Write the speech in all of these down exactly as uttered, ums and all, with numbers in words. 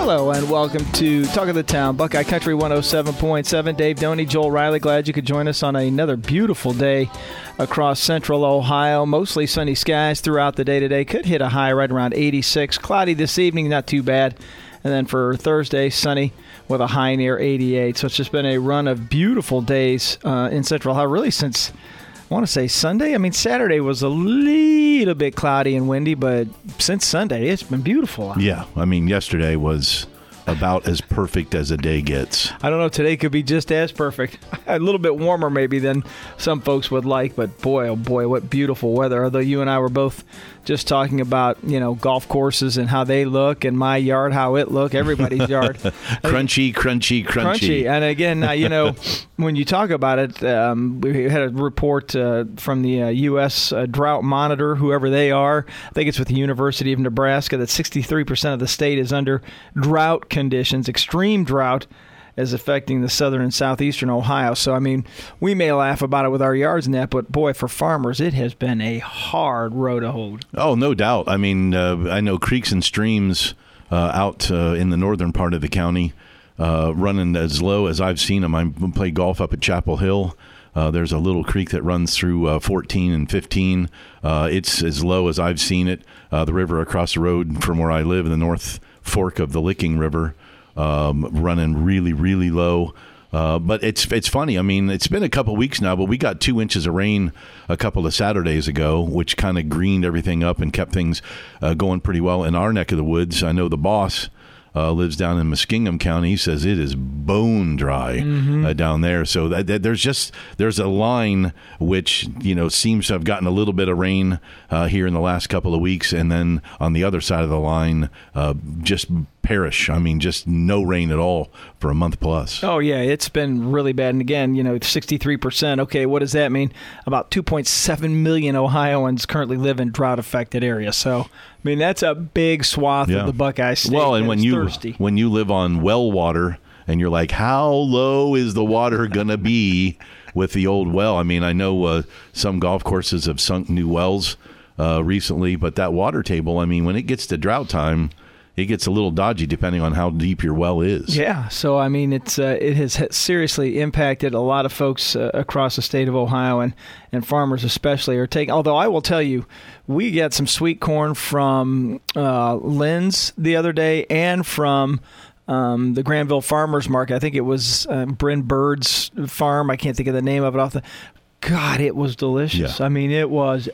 Hello and welcome to Talk of the Town, Buckeye Country one oh seven point seven. Dave Doney, Joel Riley, glad you could join us on another beautiful day across central Ohio. Mostly sunny skies throughout the day today. Could hit a high right around eighty-six. Cloudy this evening, not too bad. And then for Thursday, sunny with a high near eighty-eight. So it's just been a run of beautiful days uh, in central Ohio, really since, I want to say Sunday. I mean, Saturday was a little bit cloudy and windy, but since Sunday, it's been beautiful. Yeah, I mean, yesterday was about as perfect as a day gets. I don't know. Today could be just as perfect. A little bit warmer maybe than some folks would like, but boy, oh boy, what beautiful weather. Although you and I were both just talking about, you know, golf courses and how they look, and my yard, how it look, everybody's yard. Crunchy, crunchy, crunchy. Crunchy. And again, uh, you know, when you talk about it, um, we had a report uh, from the uh, U S Uh, Drought Monitor, whoever they are. I think it's with the University of Nebraska, that sixty-three percent of the state is under drought conditions. Extreme drought is affecting the southern and southeastern Ohio. So, I mean, we may laugh about it with our yards and that, but boy, for farmers, it has been a hard row to hold. Oh, no doubt. I mean, uh, I know creeks and streams uh, out uh, in the northern part of the county uh, running as low as I've seen them. I play golf up at Chapel Hill. Uh, there's a little creek that runs through uh, fourteen and fifteen. Uh, it's as low as I've seen it. Uh, the river across the road from where I live, in the North Fork of the Licking River, um, running really, really low. Uh, but it's it's funny. I mean, it's been a couple weeks now, but we got two inches of rain a couple of Saturdays ago, which kind of greened everything up and kept things uh, going pretty well in our neck of the woods. I know the boss Uh, lives down in Muskingum County. He says it is bone dry mm-hmm. uh, down there. So that, that there's just there's a line which, you know, seems to have gotten a little bit of rain uh, here in the last couple of weeks, and then on the other side of the line, uh, just perish. I mean, just no rain at all for a month plus. Oh, yeah, it's been really bad. And again, you know, sixty-three percent. Okay, what does that mean? About two point seven million Ohioans currently live in drought-affected areas. So, I mean, that's a big swath yeah. of the Buckeye State. Well, and when you thirsty. when you live on well water and you're like, how low is the water going to be with the old well? I mean, I know uh, some golf courses have sunk new wells uh, recently, but that water table, I mean, when it gets to drought time, it gets a little dodgy depending on how deep your well is. Yeah, so I mean, it's uh, it has seriously impacted a lot of folks uh, across the state of Ohio, and, and farmers especially are taking. Although I will tell you, we got some sweet corn from uh, Lynn's the other day, and from um, the Granville Farmers Market. I think it was uh, Bryn Bird's farm. I can't think of the name of it off the. God, it was delicious. Yeah. I mean, it was.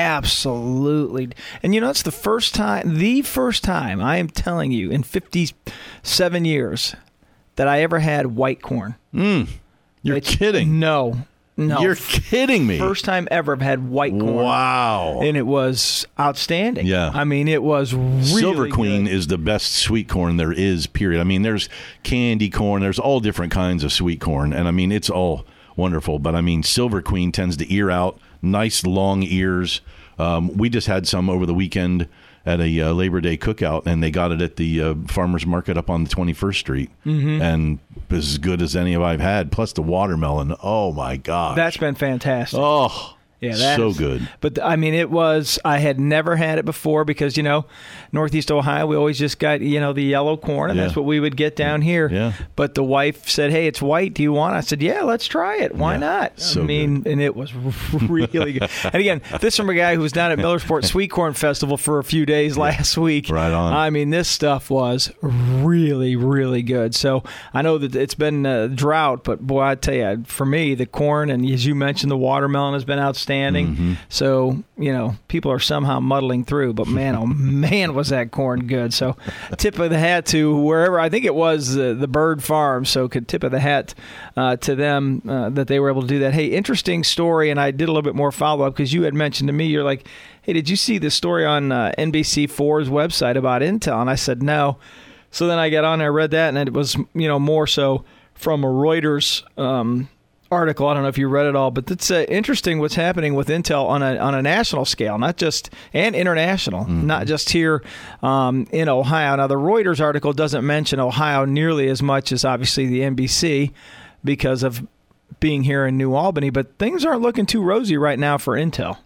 Absolutely. And you know, it's the first time, the first time, I am telling you, in fifty-seven years that I ever had white corn. Mm, you're it's, kidding. No. No. You're kidding me. First time ever I've had white corn. Wow. And it was outstanding. Yeah. I mean, it was really Silver Queen good. is the best sweet corn there is, period. I mean, there's candy corn. There's all different kinds of sweet corn. And, I mean, it's all wonderful. But, I mean, Silver Queen tends to ear out. Nice long ears. Um, we just had some over the weekend at a uh, Labor Day cookout, and they got it at the uh, farmers market up on the twenty-first Street, mm-hmm. and as good as any of I've had. Plus the watermelon. Oh my gosh, that's been fantastic. Oh. Yeah, that's so good. But, I mean, it was, I had never had it before because, you know, Northeast Ohio, we always just got, you know, the yellow corn, and yeah. that's what we would get down here. Yeah. But the wife said, hey, it's white. Do you want it? I said, yeah, let's try it. Why yeah. not? So I mean, good. And it was really good. And again, this is from a guy who was down at Millersport Sweet Corn Festival for a few days last week. Right on. I mean, this stuff was really, really good. So I know that it's been a drought, but boy, I tell you, for me, the corn, and as you mentioned, the watermelon has been outstanding. Mm-hmm. So, you know, people are somehow muddling through, but man, oh man, was that corn good. So tip of the hat to wherever, I think it was uh, the Bird Farm, so could tip of the hat uh, to them uh, that they were able to do that. Hey, interesting story, and I did a little bit more follow-up because you had mentioned to me, you're like, hey, did you see the story on uh, N B C four's website about Intel? And I said, no. So then I got on there, read that, and it was, you know, more so from a Reuters um article. I don't know if you read it all, but it's uh, interesting what's happening with Intel on a on a national scale, not just and international, mm-hmm. not just here um, in Ohio. Now, the Reuters article doesn't mention Ohio nearly as much as obviously the N B C because of being here in New Albany, but things aren't looking too rosy right now for Intel. No.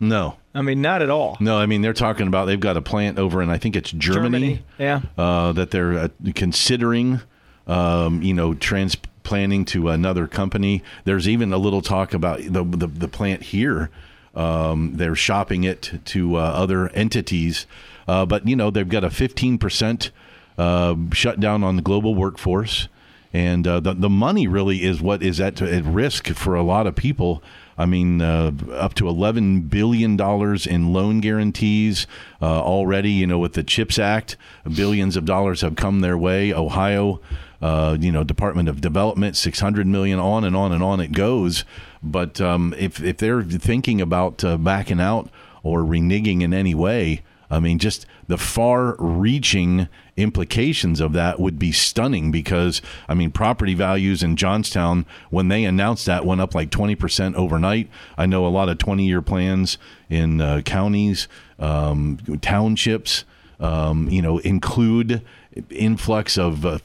I mean, not at all. No, I mean, they're talking about they've got a plant over in, I think it's Germany, Germany. Yeah. uh, that they're uh, considering, um, you know, transplanting to another company. There's even a little talk about the the, the plant here. Um, they're shopping it to uh, other entities. Uh, but, you know, they've got a fifteen percent uh, shutdown on the global workforce. And uh, the, the money really is what is at, at risk for a lot of people. I mean, uh, up to eleven billion dollars in loan guarantees uh, already, you know, with the CHIPS Act. Billions of dollars have come their way. Ohio, uh, you know, Department of Development, six hundred million dollars, on and on and on it goes. But um, if, if they're thinking about uh, backing out or reneging in any way, I mean, just the far-reaching implications of that would be stunning because, I mean, property values in Johnstown, when they announced that, went up like twenty percent overnight. I know a lot of twenty-year plans in uh, counties, um, townships, um, you know, include influx of uh,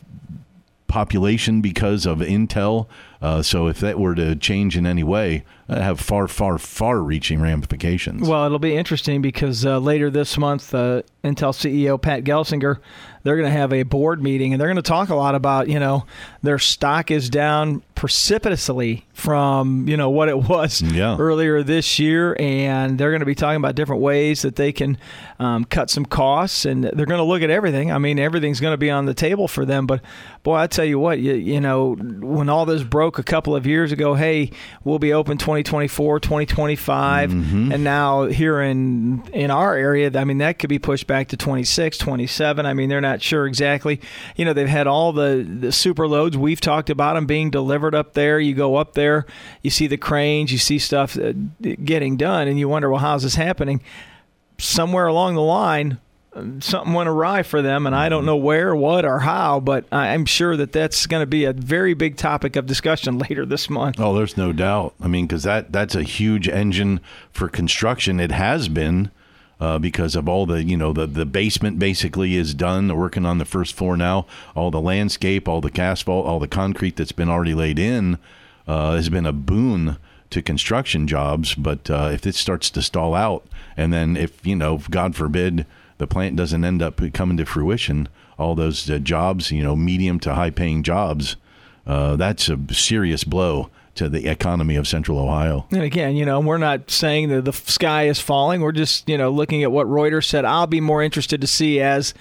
population because of Intel. Uh, so if that were to change in any way, that'd have far, far, far-reaching ramifications. Well, it'll be interesting because uh, later this month, uh, Intel C E O Pat Gelsinger, they're going to have a board meeting, and they're going to talk a lot about, you know, their stock is down precipitously from, you know, what it was yeah. earlier this year, and they're going to be talking about different ways that they can um, cut some costs, and they're going to look at everything. I mean, everything's going to be on the table for them, but, boy, I tell you what, you, you know, when all this broke a couple of years ago, hey, we'll be open twenty twenty-four, twenty twenty-five, mm-hmm. and now here in in our area, I mean, that could be pushed back to twenty-six, twenty-seven. I mean, they're not sure exactly. You know, they've had all the, the super loads. We've talked about them being delivered up there. You go up there, you see the cranes, you see stuff getting done, and you wonder, well, how's this happening? Somewhere along the line, something went awry for them, and I don't know where, what, or how, but I'm sure that that's going to be a very big topic of discussion later this month. Oh, there's no doubt. I mean, because that, that's a huge engine for construction. It has been uh, because of all the, you know, the, the basement basically is done. They're working on the first floor now. All the landscape, all the asphalt, all the concrete that's been already laid in uh, has been a boon to construction jobs. But uh, if it starts to stall out, and then if, you know, God forbid, the plant doesn't end up coming to fruition, all those uh, jobs, you know, medium to high paying jobs, uh, that's a serious blow to the economy of Central Ohio. And again, you know, we're not saying that the sky is falling. We're just, you know, looking at what Reuters said. I'll be more interested to see as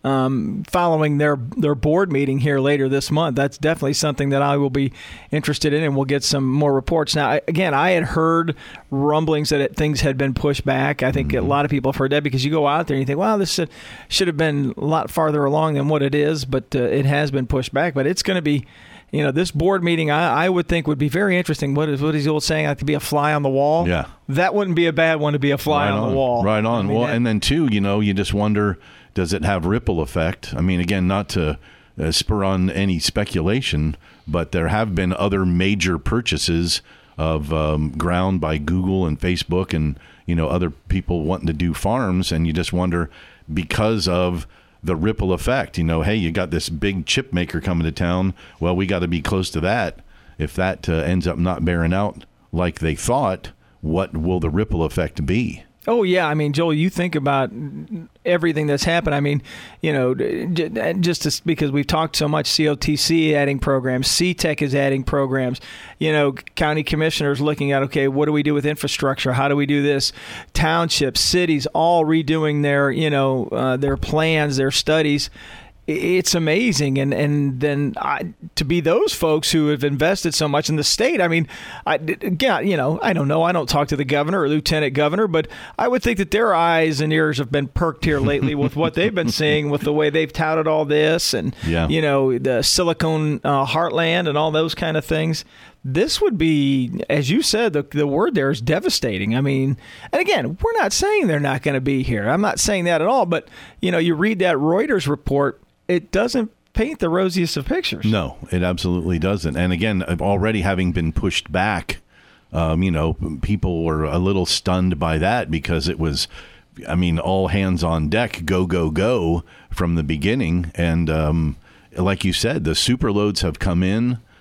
um, following their their board meeting here later this month. That's definitely something that I will be interested in, and we'll get some more reports. Now, again, I had heard rumblings that it, things had been pushed back. I think mm-hmm. a lot of people have heard that because you go out there and you think, wow, this should, should have been a lot farther along than what it is, but uh, it has been pushed back. But it's going to be, you know, this board meeting, I, I would think would be very interesting. What is what is the old saying? I could be a fly on the wall. Yeah. That wouldn't be a bad one to be a fly right on, on the wall. Right on. I mean, well, that, and then, too, you know, you just wonder, does it have ripple effect? I mean, again, not to uh, spur on any speculation, but there have been other major purchases of um, ground by Google and Facebook and, you know, other people wanting to do farms. And you just wonder, because of the ripple effect, you know, hey, you got this big chip maker coming to town. Well, we got to be close to that. If that uh, ends up not bearing out like they thought, what will the ripple effect be? Oh, yeah. I mean, Joel, you think about everything that's happened. I mean, you know, just to, because we've talked so much, C O T C adding programs, C TEC is adding programs, you know, county commissioners looking at, okay, what do we do with infrastructure? How do we do this? Townships, cities, all redoing their, you know, uh, their plans, their studies. It's amazing, and and then I, to be those folks who have invested so much in the state. I mean, I, again, you know, I don't know. I don't talk to the governor or lieutenant governor, but I would think that their eyes and ears have been perked here lately with what they've been seeing, with the way they've touted all this, and yeah. you know, the Silicon uh, Heartland and all those kind of things. This would be, as you said, the the word there is devastating. I mean, and again, we're not saying they're not going to be here. I'm not saying that at all. But you know, you read that Reuters report. It doesn't paint the rosiest of pictures. No, it absolutely doesn't. And again, already having been pushed back, um, you know, people were a little stunned by that because it was, I mean, all hands on deck, go, go, go from the beginning. And um, like you said, the super loads have come in.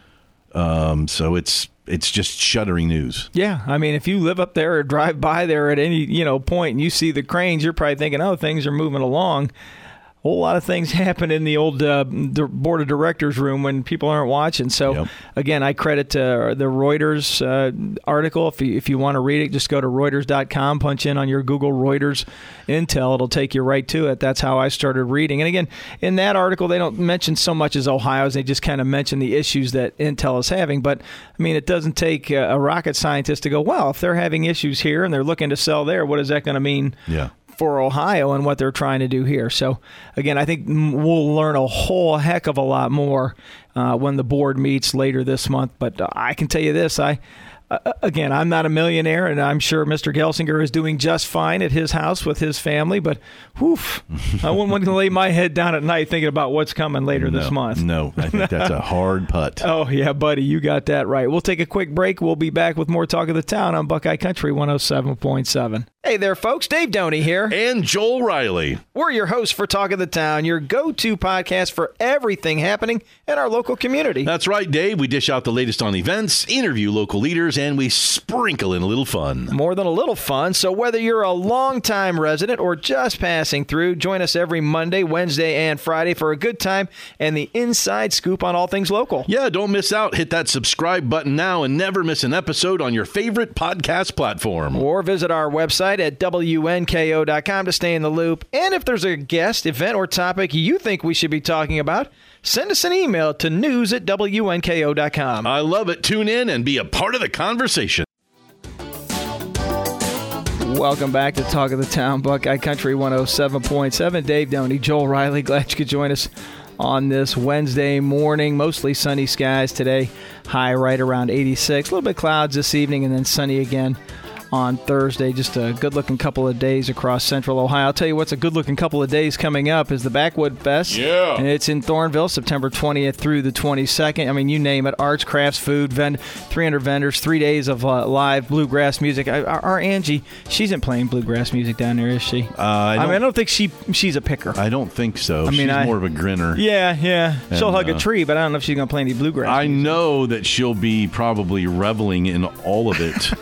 Um, so it's it's just shuddering news. Yeah, I mean, if you live up there or drive by there at any you know point and you see the cranes, you're probably thinking, oh, things are moving along. A whole lot of things happen in the old uh, the board of directors room when people aren't watching. So, yep. Again, I credit uh, the Reuters uh, article. If you, if you want to read it, just go to Reuters dot com, punch in on your Google Reuters Intel. It'll take you right to it. That's how I started reading. And again, in that article, they don't mention so much as Ohio's. They just kind of mention the issues that Intel is having. But, I mean, it doesn't take a rocket scientist to go, well, if they're having issues here and they're looking to sell there, what is that going to mean? Yeah. For Ohio and what they're trying to do here. So, again, I think we'll learn a whole heck of a lot more uh, when the board meets later this month. But uh, I can tell you this, I uh, again, I'm not a millionaire, and I'm sure Mister Gelsinger is doing just fine at his house with his family, but whew, I wouldn't want to lay my head down at night thinking about what's coming later no, this month. No, I think that's a hard putt. Oh, yeah, buddy, you got that right. We'll take a quick break. We'll be back with more Talk of the Town on Buckeye Country one oh seven point seven. Hey there, folks. Dave Doney here. And Joel Riley. We're your hosts for Talk of the Town, your go-to podcast for everything happening in our local community. That's right, Dave. We dish out the latest on events, interview local leaders, and we sprinkle in a little fun. More than a little fun. So whether you're a longtime resident or just passing through, join us every Monday, Wednesday, and Friday for a good time and the inside scoop on all things local. Yeah, don't miss out. Hit that subscribe button now and never miss an episode on your favorite podcast platform. Or visit our website at W N K O dot com to stay in the loop. And if there's a guest, event, or topic you think we should be talking about, send us an email to news at W N K O dot com. I love it. Tune in and be a part of the conversation. Welcome back to Talk of the Town, Buckeye Country one oh seven point seven. Dave Doney, Joel Riley, glad you could join us on this Wednesday morning. Mostly sunny skies today, high right around eighty-six. A little bit clouds this evening and then sunny again on Thursday. Just a good-looking couple of days across central Ohio. I'll tell you what's a good-looking couple of days coming up is the Backwood Fest. Yeah. And it's in Thornville, September twentieth through the twenty-second. I mean, you name it. Arts, crafts, food, vend- three hundred vendors, three days of uh, live bluegrass music. I, our, our Angie, she isn't playing bluegrass music down there, is she? Uh, I, I mean, I don't think she she's a picker. I don't think so. I mean, she's I, more of a grinner. Yeah, yeah. And, she'll hug uh, a tree, but I don't know if she's going to play any bluegrass I music. know that she'll be probably reveling in all of it.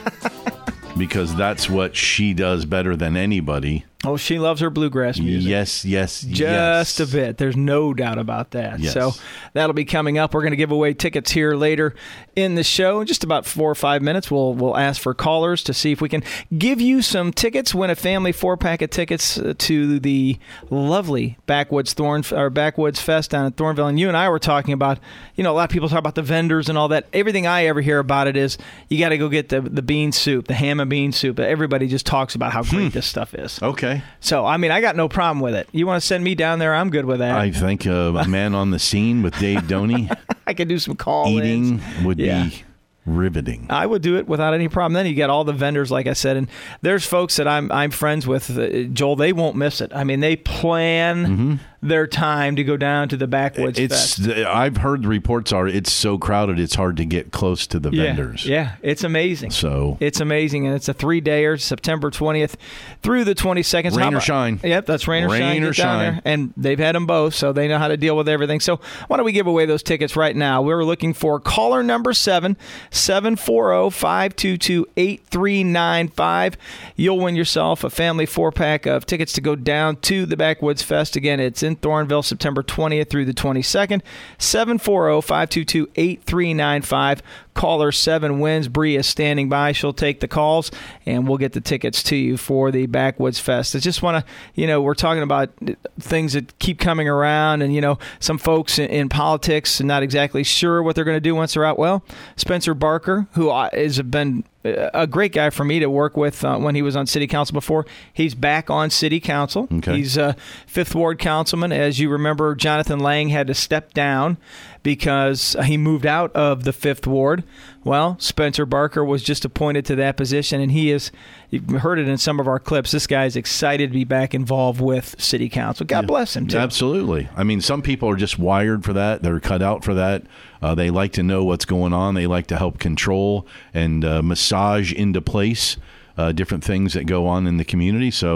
Because that's what she does better than anybody. Oh, she loves her bluegrass music. Yes, yes, Just yes. a bit. There's no doubt about that. Yes. So that'll be coming up. We're going to give away tickets here later in the show. In just about four or five minutes, we'll we'll ask for callers to see if we can give you some tickets, win a family four-pack of tickets to the lovely Backwoods Thorn or Backwoods Fest down in Thornville. And you and I were talking about, you know, a lot of people talk about the vendors and all that. Everything I ever hear about it is you got to go get the, the bean soup, the ham and bean soup. Everybody just talks about how great hmm. this stuff is. Okay. So, I mean, I got no problem with it. You want to send me down there, I'm good with that. I think uh, a man on the scene with Dave Doney. I could do some call Eating would yeah. be riveting. I would do it without any problem. Then you get all the vendors, like I said, and there's folks that I'm I'm friends with, uh, Joel, they won't miss it. I mean, they plan mm-hmm. their time to go down to the Backwoods it's, Fest. I've heard the reports are it's so crowded it's hard to get close to the yeah, vendors. Yeah, it's amazing. So It's amazing, and it's a three-dayer, September twentieth through the twenty-second. Rain so or shine. Yep, that's rain or rain shine. Or Get down shine. There. And they've had them both, so they know how to deal with everything. So why don't we give away those tickets right now? We're looking for caller number seven, seven four zero, five two two, eight three nine five. You'll win yourself a family four-pack of tickets to go down to the Backwoods Fest. Again, it's in Thornville, September twentieth through the twenty-second. seven four zero, five two two, eight three nine five. Caller seven wins. Bree is standing by. She'll take the calls, and we'll get the tickets to you for the Backwoods Fest. I just want to, you know, we're talking about things that keep coming around, and, you know, some folks in, in politics are not exactly sure what they're going to do once they're out. Well, Spencer Barker, who has been a great guy for me to work with uh, when he was on city council before. He's back on city council. Okay. He's a Fifth Ward councilman. As you remember, Jonathan Lang had to step down because he moved out of the Fifth Ward. Well, Spencer Barker was just appointed to that position, and he is, you've heard it in some of our clips, this guy is excited to be back involved with city council. God yeah. bless him, too. Absolutely. I mean, some people are just wired for that. They're cut out for that. Uh, they like to know what's going on. They like to help control and uh, massage into place uh, different things that go on in the community. So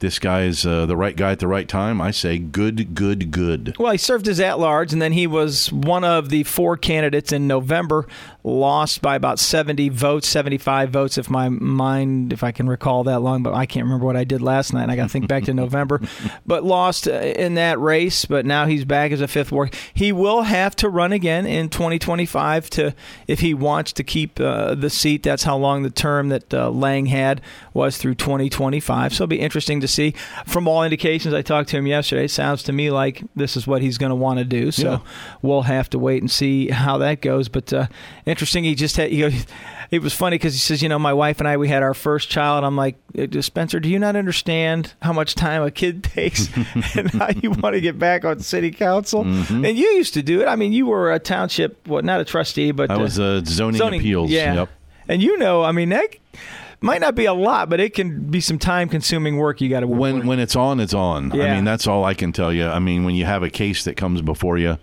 this guy is uh, the right guy at the right time, I say good, good, good. Well, he served as at-large, and then he was one of the four candidates in November, lost by about seventy votes, seventy-five votes, if my mind, if I can recall that long, but I can't remember what I did last night, and I got to think back to November, but lost in that race, but now he's back as a fifth ward. He will have to run again in twenty twenty-five to if he wants to keep uh, the seat. That's how long the term that uh, Lang had was through twenty twenty-five, so it'll be interesting to see. From all indications, I talked to him yesterday, it sounds to me like this is what he's going to want to do, so yeah. We'll have to wait and see how that goes, but uh, interesting, he just had, you know, it was funny because he says, you know, my wife and I, we had our first child. I'm like, Spencer, do you not understand how much time a kid takes and how you want to get back on city council? Mm-hmm. And you used to do it. I mean, you were a township, what, not a trustee, but I was a uh, zoning, zoning appeals. Yeah. Yep. And you know, I mean, that might not be a lot, but it can be some time-consuming work you got to work when with. When it's on, it's on. Yeah. I mean, that's all I can tell you. I mean, when you have a case that comes before you,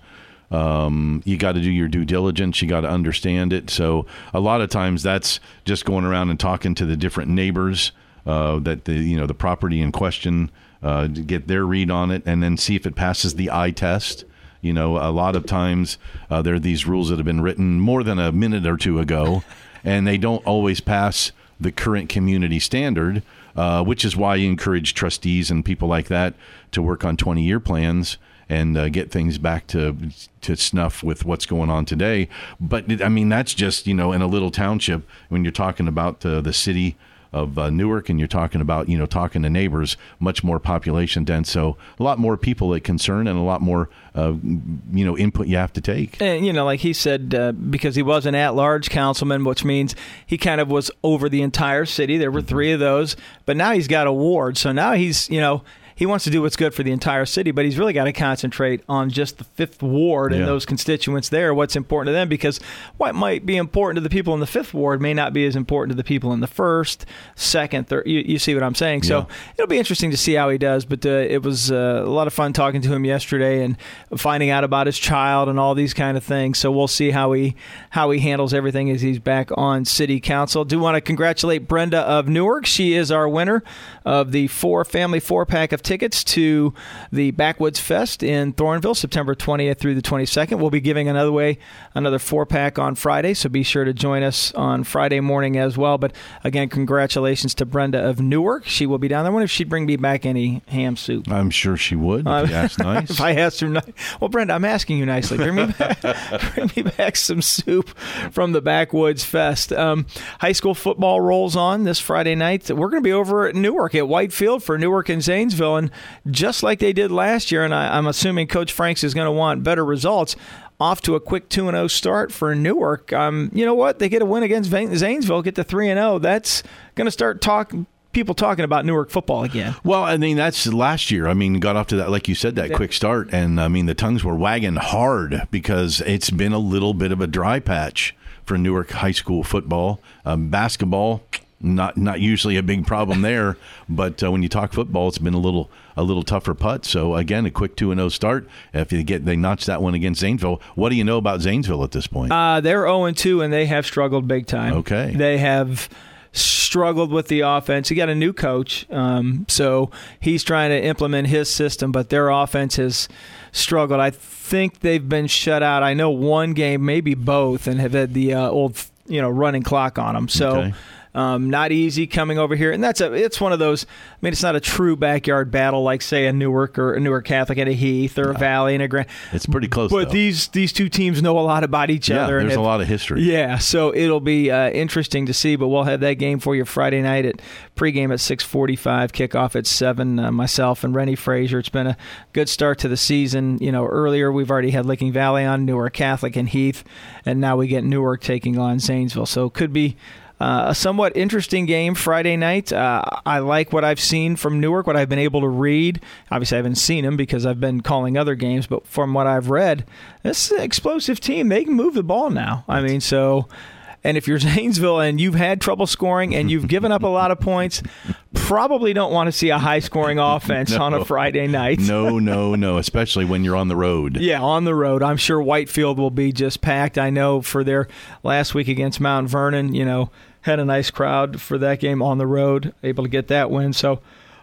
Um, you got to do your due diligence. You got to understand it. So a lot of times that's just going around and talking to the different neighbors uh, that the you know the property in question, uh, to get their read on it, and then see if it passes the eye test. You know, a lot of times uh, there are these rules that have been written more than a minute or two ago, and they don't always pass the current community standard, uh, which is why you encourage trustees and people like that to work on twenty-year plans and uh, get things back to to snuff with what's going on today. But, I mean, that's just, you know, in a little township, when you're talking about uh, the city of uh, Newark and you're talking about, you know, talking to neighbors, much more population dense. So a lot more people that concern and a lot more, uh, you know, input you have to take. And, you know, like he said, uh, because he was an at-large councilman, which means he kind of was over the entire city. There were three of those. But now he's got a ward. So now he's, you know, he wants to do what's good for the entire city, but he's really got to concentrate on just the fifth ward and yeah. those constituents there, what's important to them, because what might be important to the people in the fifth ward may not be as important to the people in the first, second, third. You, you see what I'm saying? So yeah. It'll be interesting to see how he does, but uh, it was uh, a lot of fun talking to him yesterday and finding out about his child and all these kind of things. So we'll see how he how he handles everything as he's back on city council. Do want to congratulate Brenda of Newark. She is our winner of the four family four-pack of tickets to the Backwoods Fest in Thornville, September twentieth through the twenty-second. We'll be giving another way another four-pack on Friday, so be sure to join us on Friday morning as well. But again, congratulations to Brenda of Newark. She will be down there. I wonder if she'd bring me back any ham soup. I'm sure she would, if uh, you asked nice. If I asked her nice. Well, Brenda, I'm asking you nicely. Bring me back, bring me back some soup from the Backwoods Fest. Um, high school football rolls on this Friday night. We're going to be over at Newark at Whitefield for Newark and Zanesville. And just like they did last year, and I, I'm assuming Coach Franks is going to want better results, off to a quick two and oh start for Newark. Um, you know what? They get a win against Zanesville, get to three and oh. That's going to start talk, people talking about Newark football again. Well, I mean, that's last year. I mean, got off to that, like you said, that yeah. quick start. And, I mean, the tongues were wagging hard because it's been a little bit of a dry patch for Newark high school football. Um, basketball, Not not usually a big problem there, but uh, when you talk football, it's been a little a little tougher putt. So again, a quick two and oh start. If you get they notch that one against Zanesville, what do you know about Zanesville at this point? Uh, they're oh and two and they have struggled big time. Okay, they have struggled with the offense. He got a new coach, um, so he's trying to implement his system, but their offense has struggled. I think they've been shut out. I know one game, maybe both, and have had the uh, old you know running clock on them. So. Okay. Um, not easy coming over here, and that's a. It's one of those. I mean, it's not a true backyard battle like, say, a Newark or a Newark Catholic and a Heath or no. a Valley and a Grand. It's pretty close. But though. these these two teams know a lot about each yeah, other. There's and have, a lot of history. Yeah, so it'll be uh, interesting to see. But we'll have that game for you Friday night at pregame at six forty-five, kickoff at seven. Uh, myself and Rennie Frazier. It's been a good start to the season. You know, earlier we've already had Licking Valley on, Newark Catholic and Heath, and now we get Newark taking on Zanesville. So it could be. Uh, a somewhat interesting game Friday night. Uh, I like what I've seen from Newark, what I've been able to read. Obviously, I haven't seen them because I've been calling other games, but from what I've read, this is an explosive team. They can move the ball now. I mean, so... And if you're Zanesville and you've had trouble scoring and you've given up a lot of points, probably don't want to see a high-scoring offense no. on a Friday night. no, no, no, especially when you're on the road. Yeah, on the road. I'm sure Whitefield will be just packed. I know for their last week against Mount Vernon, you know, had a nice crowd for that game on the road, able to get that win. So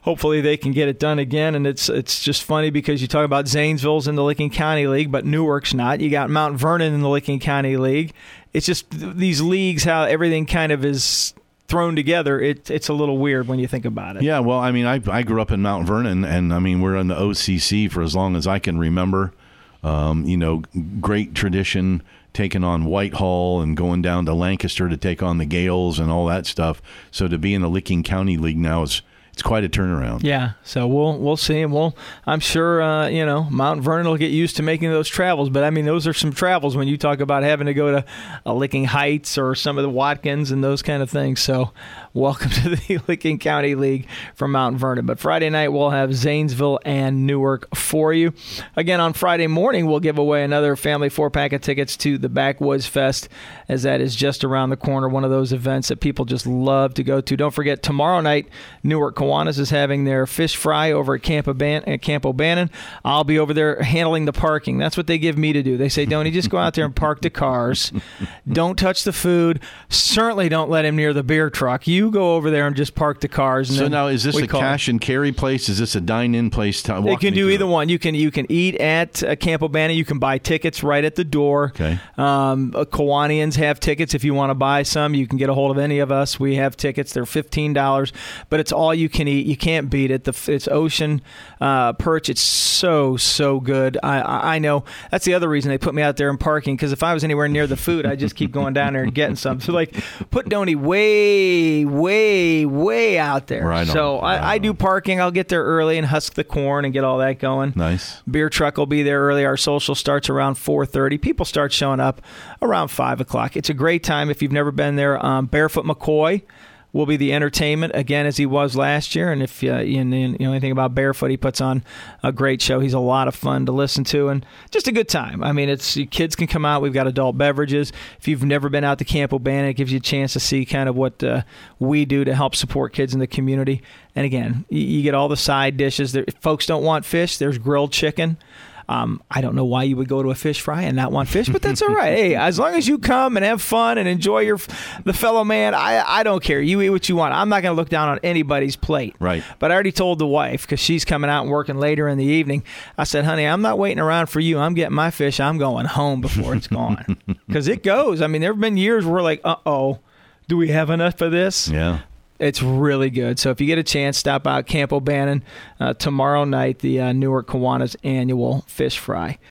hopefully they can get it done again. And it's it's just funny because you talk about Zanesville's in the Licking County League, but Newark's not. You got Mount Vernon in the Licking County League. It's just these leagues, how everything kind of is thrown together. It, it's a little weird when you think about it. Yeah, well, I mean, I, I grew up in Mount Vernon, and, I mean, we're in the O C C for as long as I can remember. Um, you know, great tradition, taking on Whitehall and going down to Lancaster to take on the Gales and all that stuff. So to be in the Licking County League now is it's quite a turnaround. Yeah, so we'll we'll see. And we'll, I'm sure, uh, you know, Mount Vernon will get used to making those travels. But, I mean, those are some travels when you talk about having to go to a Licking Heights or some of the Watkins and those kind of things. So welcome to the Licking County League from Mount Vernon. But Friday night we'll have Zanesville and Newark for you. Again, on Friday morning we'll give away another family four-pack of tickets to the Backwoods Fest, as that is just around the corner, one of those events that people just love to go to. Don't forget, tomorrow night, Newark Kiwanis is having their fish fry over at Camp, Oban- at Camp O'Bannon. I'll be over there handling the parking. That's what they give me to do. They say, Donnie, just go out there and park the cars. Don't touch the food. Certainly don't let him near the beer truck. You go over there and just park the cars. And so now, is this a call. cash and carry place? Is this a dine-in place? To, you can do either one. You can you can eat at uh, Camp O'Bannon. You can buy tickets right at the door. Okay. Um, uh, Kiwanians have tickets. If you want to buy some, you can get a hold of any of us. We have tickets. They're fifteen dollars, but it's all you can eat. You can't beat it. The it's ocean uh, perch. It's so so good. I, I I know that's the other reason they put me out there in parking, because if I was anywhere near the food, I'd just keep going down there and getting some. So like, put Donnie way way way out there. Right on. So Right I, I do parking. I'll get there early and husk the corn and get all that going. Nice. Beer truck will be there early. Our social starts around four thirty. People start showing up around five o'clock. It's a great time if you've never been there. Um, Barefoot McCoy will be the entertainment again, as he was last year. And if uh, you know anything about Barefoot, he puts on a great show. He's a lot of fun to listen to and just a good time. I mean, it's kids can come out. We've got adult beverages. If you've never been out to Camp O'Bannon, it gives you a chance to see kind of what uh, we do to help support kids in the community. And again, you, you get all the side dishes. There, if folks don't want fish, there's grilled chicken. Um, I don't know why you would go to a fish fry and not want fish, but that's all right. Hey, as long as you come and have fun and enjoy your the fellow man, I, I don't care. You eat what you want. I'm not going to look down on anybody's plate. Right. But I already told the wife, because she's coming out and working later in the evening, I said, honey, I'm not waiting around for you. I'm getting my fish. I'm going home before it's gone. Because it goes. I mean, there have been years where we're like, uh-oh, do we have enough of this? Yeah. It's really good. So if you get a chance, stop out Camp O'Bannon uh, tomorrow night, the uh, Newark Kiwanis annual fish fry.